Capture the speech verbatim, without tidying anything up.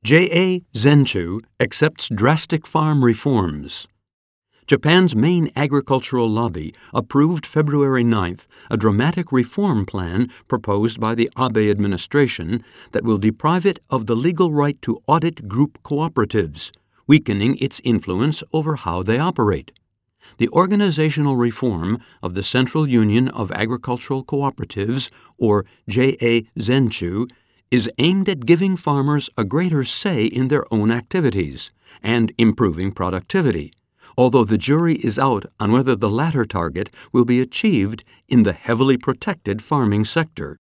J A. Zenchu accepts drastic farm reforms. Japan's main agricultural lobby approved February ninth a dramatic reform plan proposed by the Abe administration that will deprive it of the legal right to audit group cooperatives, weakening its influence over how they operate. The organizational reform of the Central Union of Agricultural Cooperatives, or J A. Zenchu, is aimed at giving farmers a greater say in their own activities and improving productivity, although the jury is out on whether the latter target will be achieved in the heavily protected farming sector.